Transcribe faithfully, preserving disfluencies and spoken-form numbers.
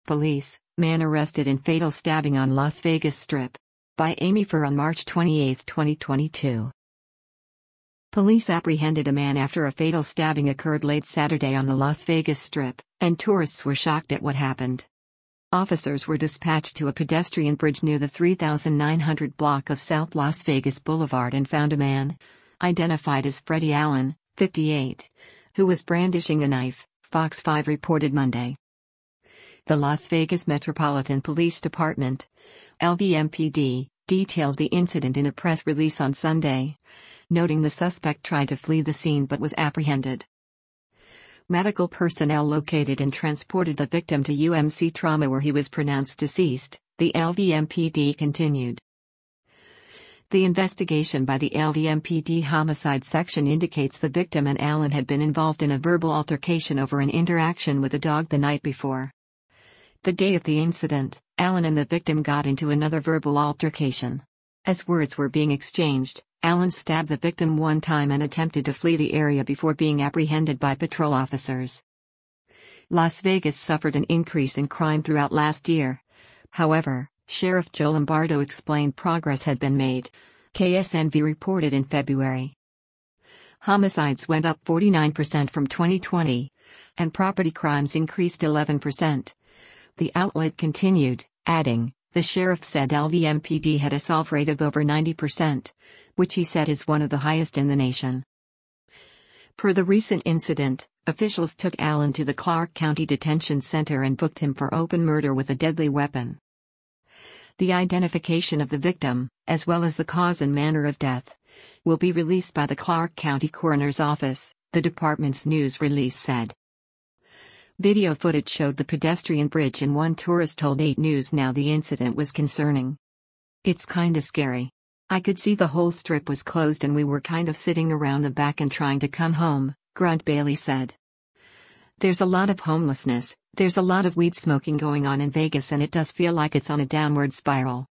Police, man arrested in fatal stabbing on Las Vegas Strip. By Amy Furr on March twenty-eighth, twenty twenty-two. Police apprehended a man after a fatal stabbing occurred late Saturday on the Las Vegas Strip, and tourists were shocked at what happened. Officers were dispatched to a pedestrian bridge near the three thousand nine hundred block of South Las Vegas Boulevard and found a man, identified as Freddie Allen, fifty-eight, who was brandishing a knife, Fox five reported Monday. The Las Vegas Metropolitan Police Department, L V M P D, detailed the incident in a press release on Sunday, noting the suspect tried to flee the scene but was apprehended. Medical personnel located and transported the victim to U M C Trauma where he was pronounced deceased, the L V M P D continued. The investigation by the L V M P D Homicide Section indicates the victim and Allen had been involved in a verbal altercation over an interaction with a dog the night before. The day of the incident, Allen and the victim got into another verbal altercation. As words were being exchanged, Allen stabbed the victim one time and attempted to flee the area before being apprehended by patrol officers. Las Vegas suffered an increase in crime throughout last year. However, Sheriff Joe Lombardo explained progress had been made, K S N V reported in February. Homicides went up forty-nine percent from twenty twenty, and property crimes increased eleven percent. The outlet continued, adding, the sheriff said L V M P D had a solve rate of over ninety percent, which he said is one of the highest in the nation. Per the recent incident, officials took Allen to the Clark County Detention Center and booked him for open murder with a deadly weapon. The identification of the victim, as well as the cause and manner of death, will be released by the Clark County Coroner's Office, the department's news release said. Video footage showed the pedestrian bridge and one tourist told eight News Now the incident was concerning. It's kinda scary. I could see the whole strip was closed and we were kind of sitting around the back and trying to come home, Grunt Bailey said. There's a lot of homelessness, there's a lot of weed smoking going on in Vegas and it does feel like it's on a downward spiral.